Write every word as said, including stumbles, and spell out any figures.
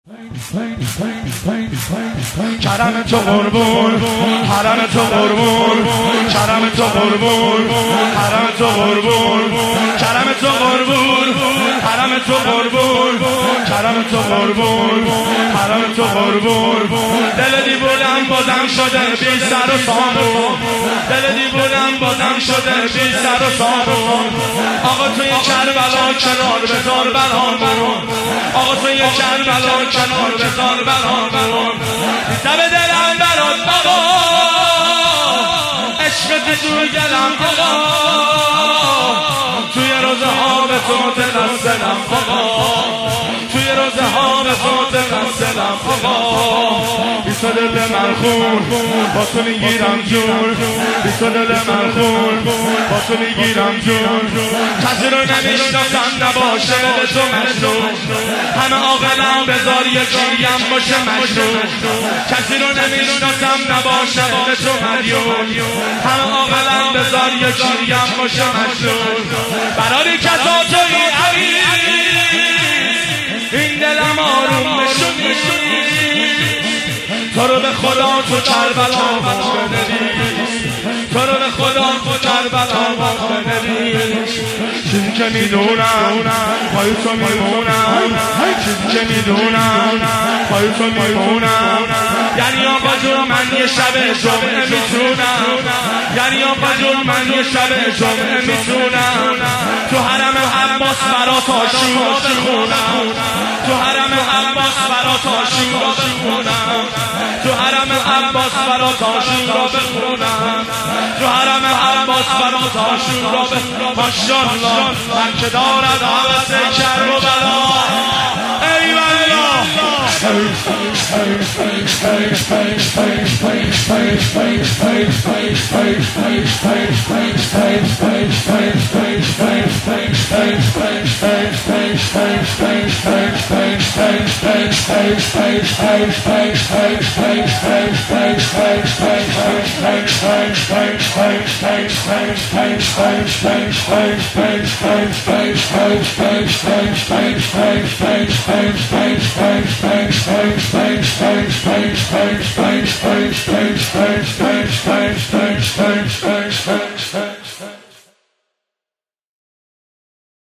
کرم تو قربون حرم تو قربون کرم تو قربون حرم تو قربون کرم تو قربون حرم تو قربون کرم تو قربون حرم تو قربون دل دیوونم بازم شده بی سر و سامون دل دیوونم بازم شده بی سر و سامون آقا توی کربلا کنار بذار برامون آقا توی کربلا کنار بذار برامون دم دلم برات بابا عشق تو گلم آقا توی روزه ها به تو تنسلم آقا توی روزه ها به تو تنسلم آقا بیسا دل من خون با تو میگیرم جون بیسا دل من خون با تو میگیرم جون کسی رو نمیشناسم نباشه به تو مجنون همه عاقلم بذار یکیم باشه مجنون کسی رو نمیشناسم نباشه به تو مدیون همه عاقلم بذار یکیم باشه مجنون برای کسا توی عزیز این دلم آروم بشونی تو رو به خدا تو کربلا بنویس تو رو به خدا تو کربلا بنویس چیزی که میدونم پای تو میمونم چیزی که میدونم پای تو میمونم یعنی آقا جون من یه شب جمعه میتونم یعنی آقا جون من یه شب جمعه میتونم تو حرم عباس برات آشورا بخونم تو حرم عباس برات آشورا بخونم تو حرم عباس برات آشورا بخونم تو حرم عباس برات آشورا بخونم ماشاءالله من که دارد حوث کرب و بلا ای والله Space, space, space, space, space, space, space, space, space, space, space,